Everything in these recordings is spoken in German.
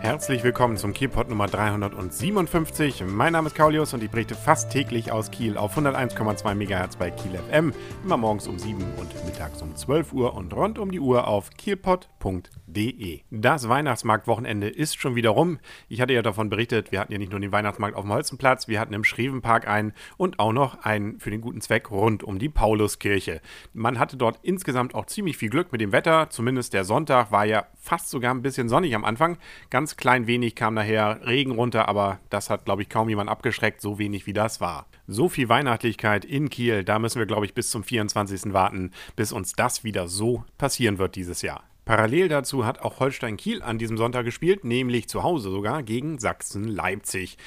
Herzlich willkommen zum Kielpot Nummer 357. Mein Name ist Kaulius und ich berichte fast täglich aus Kiel auf 101,2 MHz bei Kiel FM, immer morgens um 7 und mittags um 12 Uhr und rund um die Uhr auf kielpot.de. Das Weihnachtsmarktwochenende ist schon wieder rum. Ich hatte ja davon berichtet, wir hatten ja nicht nur den Weihnachtsmarkt auf dem Holzenplatz, wir hatten im Schrevenpark einen und auch noch einen für den guten Zweck rund um die Pauluskirche. Man hatte dort insgesamt auch ziemlich viel Glück mit dem Wetter, zumindest der Sonntag war ja fast sogar ein bisschen sonnig am Anfang. Ganz klein wenig kam nachher Regen runter, aber das hat, glaube ich, kaum jemand abgeschreckt, so wenig wie das war. So viel Weihnachtlichkeit in Kiel, da müssen wir, glaube ich, bis zum 24. warten, bis uns das wieder so passieren wird dieses Jahr. Parallel dazu hat auch Holstein Kiel an diesem Sonntag gespielt, nämlich zu Hause sogar gegen Sachsen-Leipzig.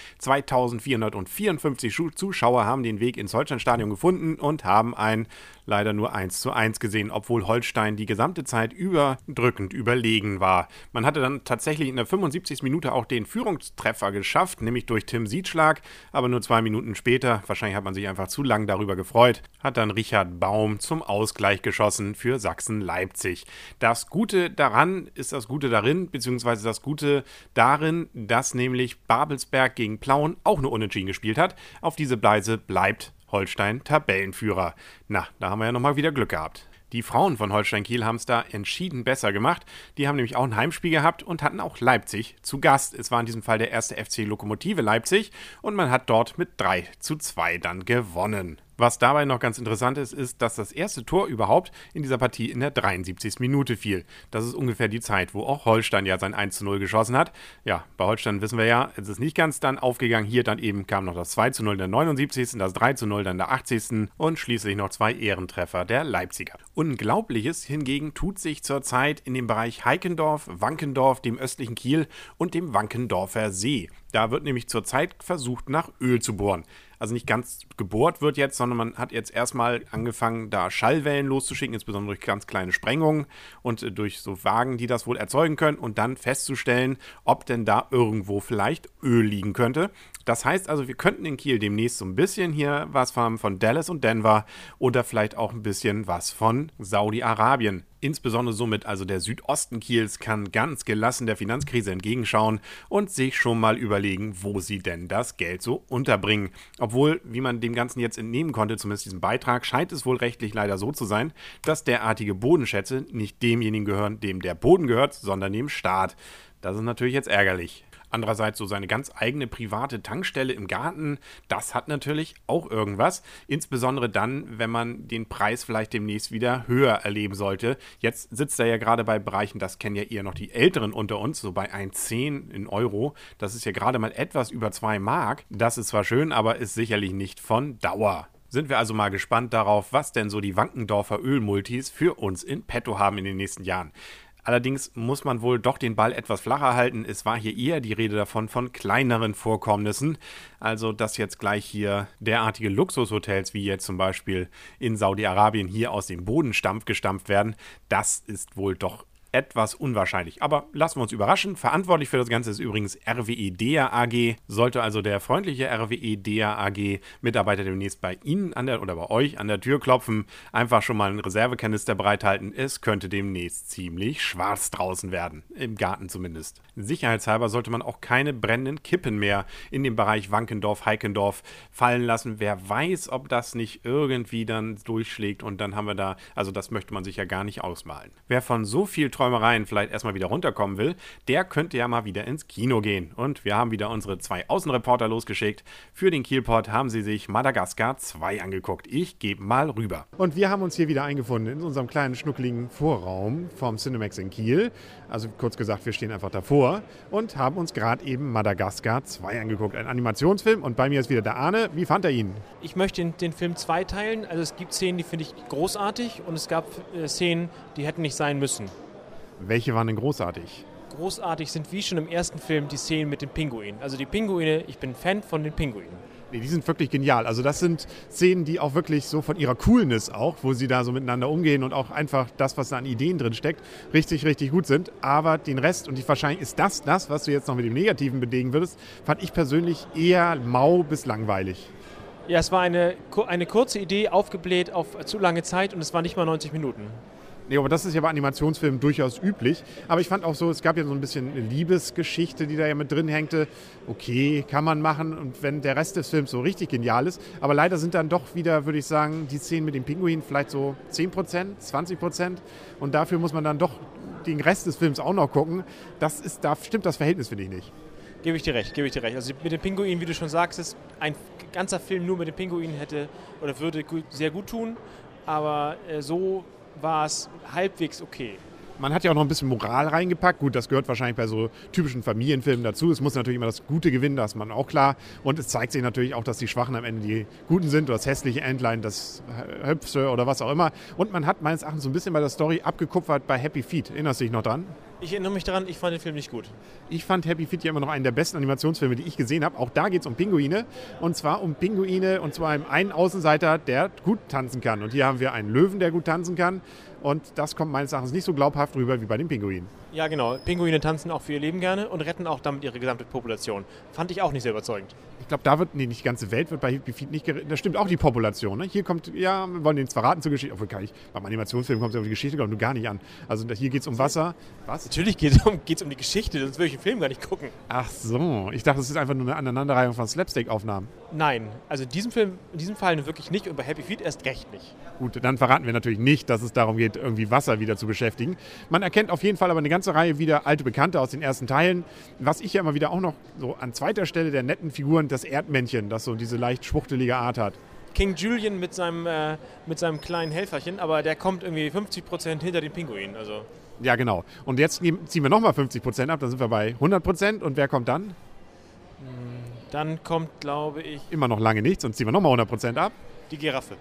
2454 Zuschauer haben den Weg ins Holsteinstadion gefunden und haben ein leider nur 1:1 gesehen, obwohl Holstein die gesamte Zeit über drückend überlegen war. Man hatte dann tatsächlich in der 75. Minute auch den Führungstreffer geschafft, nämlich durch Tim Sietschlag, aber nur 2 Minuten später, wahrscheinlich hat man sich einfach zu lang darüber gefreut, hat dann Richard Baum zum Ausgleich geschossen für Sachsen-Leipzig. Das Gute daran ist das Gute darin, beziehungsweise das Gute darin, dass nämlich Babelsberg gegen Plauen auch nur unentschieden gespielt hat. Auf diese Weise bleibt Holstein Tabellenführer. Na, da haben wir ja nochmal wieder Glück gehabt. Die Frauen von Holstein Kiel haben es da entschieden besser gemacht. Die haben nämlich auch ein Heimspiel gehabt und hatten auch Leipzig zu Gast. Es war in diesem Fall der erste FC Lokomotive Leipzig und man hat dort mit 3:2 dann gewonnen. Was dabei noch ganz interessant ist, ist, dass das erste Tor überhaupt in dieser Partie in der 73. Minute fiel. Das ist ungefähr die Zeit, wo auch Holstein ja sein 1:0 geschossen hat. Ja, bei Holstein wissen wir ja, es ist nicht ganz dann aufgegangen. Hier dann eben kam noch das 2:0 in der 79., das 3:0 dann in der 80. und schließlich noch 2 Ehrentreffer der Leipziger. Unglaubliches hingegen tut sich zurzeit in dem Bereich Heikendorf, Wankendorf, dem östlichen Kiel und dem Wankendorfer See. Da wird nämlich zurzeit versucht, nach Öl zu bohren. Also nicht ganz gebohrt wird jetzt, sondern man hat jetzt erstmal angefangen, da Schallwellen loszuschicken, insbesondere durch ganz kleine Sprengungen und durch so Wagen, die das wohl erzeugen können und dann festzustellen, ob denn da irgendwo vielleicht Öl liegen könnte. Das heißt also, wir könnten in Kiel demnächst so ein bisschen hier was von Dallas und Denver oder vielleicht auch ein bisschen was von Saudi-Arabien. Insbesondere somit also der Südosten Kiels kann ganz gelassen der Finanzkrise entgegenschauen und sich schon mal überlegen, wo sie denn das Geld so unterbringen. Obwohl, wie man dem Ganzen jetzt entnehmen konnte, zumindest diesem Beitrag, scheint es wohl rechtlich leider so zu sein, dass derartige Bodenschätze nicht demjenigen gehören, dem der Boden gehört, sondern dem Staat. Das ist natürlich jetzt ärgerlich. Andererseits so seine ganz eigene private Tankstelle im Garten, das hat natürlich auch irgendwas. Insbesondere dann, wenn man den Preis vielleicht demnächst wieder höher erleben sollte. Jetzt sitzt er ja gerade bei Bereichen, das kennen ja eher noch die Älteren unter uns, so bei 1,10 in Euro. Das ist ja gerade mal etwas über 2 Mark. Das ist zwar schön, aber ist sicherlich nicht von Dauer. Sind wir also mal gespannt darauf, was denn so die Wankendorfer Ölmultis für uns in petto haben in den nächsten Jahren. Allerdings muss man wohl doch den Ball etwas flacher halten. Es war hier eher die Rede davon von kleineren Vorkommnissen. Also, dass jetzt gleich hier derartige Luxushotels wie jetzt zum Beispiel in Saudi-Arabien hier aus dem Boden gestampft werden, das ist wohl doch etwas unwahrscheinlich. Aber lassen wir uns überraschen. Verantwortlich für das Ganze ist übrigens RWE Dea AG. Sollte also der freundliche RWE Dea AG Mitarbeiter demnächst bei Ihnen oder bei euch an der Tür klopfen, einfach schon mal einen Reservekanister bereithalten. Es könnte demnächst ziemlich schwarz draußen werden. Im Garten zumindest. Sicherheitshalber sollte man auch keine brennenden Kippen mehr in dem Bereich Wankendorf, Heikendorf fallen lassen. Wer weiß, ob das nicht irgendwie dann durchschlägt und dann haben wir da, also das möchte man sich ja gar nicht ausmalen. Wer von so viel Träumereien vielleicht erstmal wieder runterkommen will, der könnte ja mal wieder ins Kino gehen. Und wir haben wieder unsere 2 Außenreporter losgeschickt. Für den Kielpot haben sie sich Madagaskar 2 angeguckt. Ich gebe mal rüber. Und wir haben uns hier wieder eingefunden in unserem kleinen schnuckeligen Vorraum vom Cinemax in Kiel. Also kurz gesagt, wir stehen einfach davor und haben uns gerade eben Madagaskar 2 angeguckt. Ein Animationsfilm und bei mir ist wieder der Arne. Wie fand er ihn? Ich möchte den Film zweiteilen. Also es gibt Szenen, die finde ich großartig und es gab Szenen, die hätten nicht sein müssen. Welche waren denn großartig? Großartig sind wie schon im ersten Film die Szenen mit den Pinguinen. Also die Pinguine, ich bin Fan von den Pinguinen. Nee, die sind wirklich genial. Also das sind Szenen, die auch wirklich so von ihrer Coolness auch, wo sie da so miteinander umgehen und auch einfach das, was da an Ideen drin steckt, richtig, richtig gut sind. Aber den Rest, und wahrscheinlich ist das, was du jetzt noch mit dem Negativen belegen würdest, fand ich persönlich eher mau bis langweilig. Ja, es war eine kurze Idee, aufgebläht auf zu lange Zeit und es war nicht mal 90 Minuten. Nee, aber das ist ja bei Animationsfilmen durchaus üblich. Aber ich fand auch so, es gab ja so ein bisschen eine Liebesgeschichte, die da ja mit drin hängte. Okay, kann man machen. Und wenn der Rest des Films so richtig genial ist. Aber leider sind dann doch wieder, würde ich sagen, die Szenen mit dem Pinguin vielleicht so 10%, 20%. Und dafür muss man dann doch den Rest des Films auch noch gucken. Da stimmt das Verhältnis, finde ich, nicht. Gebe ich dir recht. Also mit dem Pinguin, wie du schon sagst, ist ein ganzer Film nur mit dem Pinguin würde sehr gut tun. Aber so war es halbwegs okay. Man hat ja auch noch ein bisschen Moral reingepackt. Gut, das gehört wahrscheinlich bei so typischen Familienfilmen dazu. Es muss natürlich immer das Gute gewinnen, das ist man auch klar. Und es zeigt sich natürlich auch, dass die Schwachen am Ende die Guten sind. Oder das hässliche Entlein, das Hübsche oder was auch immer. Und man hat meines Erachtens so ein bisschen bei der Story abgekupfert bei Happy Feet. Erinnerst du dich noch dran? Ich erinnere mich daran, ich fand den Film nicht gut. Ich fand Happy Feet ja immer noch einen der besten Animationsfilme, die ich gesehen habe. Auch da geht es um Pinguine. Und zwar um Pinguine, und zwar einen Außenseiter, der gut tanzen kann. Und hier haben wir einen Löwen, der gut tanzen kann. Und das kommt meines Erachtens nicht so glaubhaft rüber wie bei den Pinguinen. Ja, genau. Pinguine tanzen auch für ihr Leben gerne und retten auch damit ihre gesamte Population. Fand ich auch nicht sehr überzeugend. Ich glaube, nicht die ganze Welt wird bei Happy Feet nicht gerettet. Das stimmt auch die Population. Ne? Hier kommt, ja, wir wollen jetzt verraten zur Geschichte. Obwohl gar nicht. Beim Animationsfilm kommt es auf die Geschichte nur gar nicht an. Also hier geht es um Wasser. Was? Natürlich geht es um die Geschichte, sonst würde ich den Film gar nicht gucken. Ach so. Ich dachte, es ist einfach nur eine Aneinanderreihung von Slapstick-Aufnahmen. Nein, also in diesem Fall wirklich nicht und bei Happy Feet erst recht nicht. Gut, dann verraten wir natürlich nicht, dass es darum geht, irgendwie Wasser wieder zu beschäftigen. Man erkennt auf jeden Fall aber eine ganze Reihe wieder alte Bekannte aus den ersten Teilen. Was ich ja immer wieder auch noch so an zweiter Stelle der netten Figuren, das Erdmännchen, das so diese leicht schwuchtelige Art hat. King Julian mit seinem kleinen Helferchen, aber der kommt irgendwie 50% hinter den Pinguinen. Also. Ja, genau. Und jetzt ziehen wir nochmal 50% ab, dann sind wir bei 100%. Und wer kommt dann? Dann kommt, glaube ich... Immer noch lange nichts und ziehen wir nochmal 100% ab. Die Giraffe.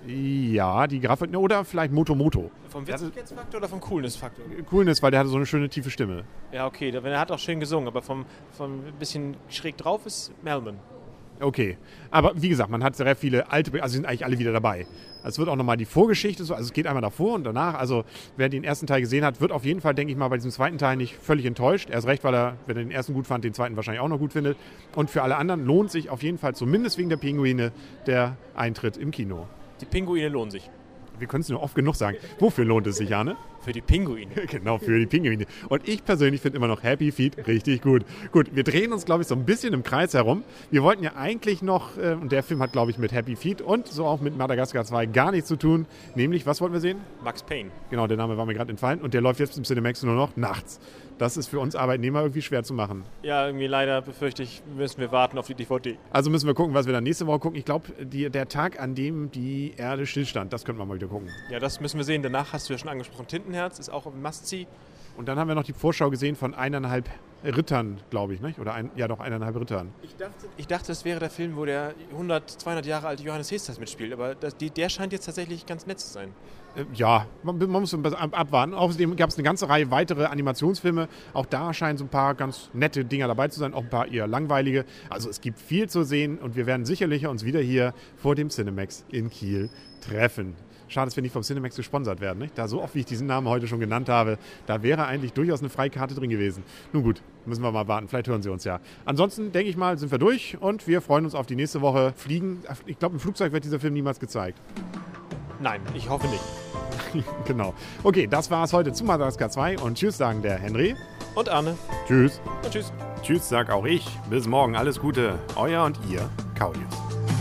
Ja, die Giraffe. Oder vielleicht Moto. Vom Witzigkeitsfaktor oder vom Coolness-Faktor? Coolness, weil der hatte so eine schöne tiefe Stimme. Ja, okay. Er hat auch schön gesungen, aber vom bisschen schräg drauf ist Melman. Okay. Aber wie gesagt, man hat sehr viele alte, also sind eigentlich alle wieder dabei. Es wird auch nochmal die Vorgeschichte so, also es geht einmal davor und danach. Also wer den ersten Teil gesehen hat, wird auf jeden Fall, denke ich mal, bei diesem zweiten Teil nicht völlig enttäuscht. Erst recht, weil er, wenn er den ersten gut fand, den zweiten wahrscheinlich auch noch gut findet. Und für alle anderen lohnt sich auf jeden Fall, zumindest wegen der Pinguine, der Eintritt im Kino. Die Pinguine lohnen sich. Wir können es nur oft genug sagen. Wofür lohnt es sich, Arne? Für die Pinguine. Genau, für die Pinguine. Und ich persönlich finde immer noch Happy Feet richtig gut. Gut, wir drehen uns, glaube ich, so ein bisschen im Kreis herum. Wir wollten ja eigentlich noch, und der Film hat, glaube ich, mit Happy Feet und so auch mit Madagascar 2 gar nichts zu tun. Nämlich, was wollten wir sehen? Max Payne. Genau, der Name war mir gerade entfallen. Und der läuft jetzt im Cinemax nur noch nachts. Das ist für uns Arbeitnehmer irgendwie schwer zu machen. Ja, irgendwie leider befürchte ich, müssen wir warten auf die DVD. Also müssen wir gucken, was wir dann nächste Woche gucken. Ich glaube, der Tag, an dem die Erde stillstand, das könnten wir mal wieder gucken. Ja, das müssen wir sehen. Danach hast du ja schon angesprochen, Tintenherz ist auch ein Must-See. Und dann haben wir noch die Vorschau gesehen von 1,5 Rittern, glaube ich, nicht? Oder 1,5 Rittern. Ich dachte, das wäre der Film, wo der 100, 200 Jahre alte Johannes Hesters mitspielt, aber der scheint jetzt tatsächlich ganz nett zu sein. Ja, man muss abwarten. Außerdem gab es eine ganze Reihe weitere Animationsfilme. Auch da scheinen so ein paar ganz nette Dinger dabei zu sein, auch ein paar eher langweilige. Also es gibt viel zu sehen und wir werden sicherlich uns wieder hier vor dem Cinemax in Kiel treffen. Schade, dass wir nicht vom Cinemax gesponsert werden. Nicht? Da so oft, wie ich diesen Namen heute schon genannt habe, da wäre eigentlich durchaus eine Freikarte drin gewesen. Nun gut, müssen wir mal warten. Vielleicht hören Sie uns ja. Ansonsten, denke ich mal, sind wir durch und wir freuen uns auf die nächste Woche. Fliegen. Ich glaube, im Flugzeug wird dieser Film niemals gezeigt. Nein, ich hoffe nicht. Genau. Okay, das war es heute zu Madagascar 2 und tschüss sagen der Henry. Und Arne. Tschüss. Und tschüss. Tschüss, sag auch ich. Bis morgen. Alles Gute. Euer und ihr, Kaulius.